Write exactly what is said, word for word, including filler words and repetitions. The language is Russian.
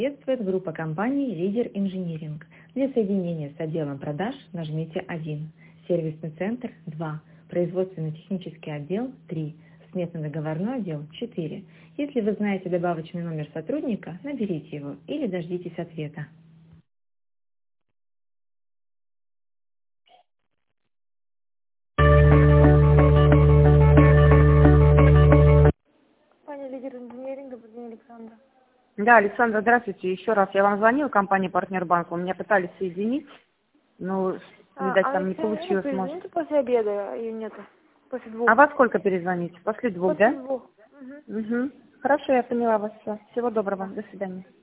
Приветствует группа компаний «Лидер Инжиниринг». Для соединения с отделом продаж нажмите один, сервисный центр два, производственно-технический отдел три, сметно-договорной отдел четыре. Если вы знаете добавочный номер сотрудника, наберите его или дождитесь ответа. Компания «Лидер инжиниринга», Богдан Александра. Да, Александра, здравствуйте. Еще раз я вам звонила, компания «Партнер банка». У меня пытались соединить, но, А, видать, а там не если ну, получилось. Может. перезвоните после обеда, ее нету. После двух. А во сколько перезвонить? После двух, После да? двух. Угу. Угу. Хорошо, я поняла вас. Всё. Всего доброго. До свидания.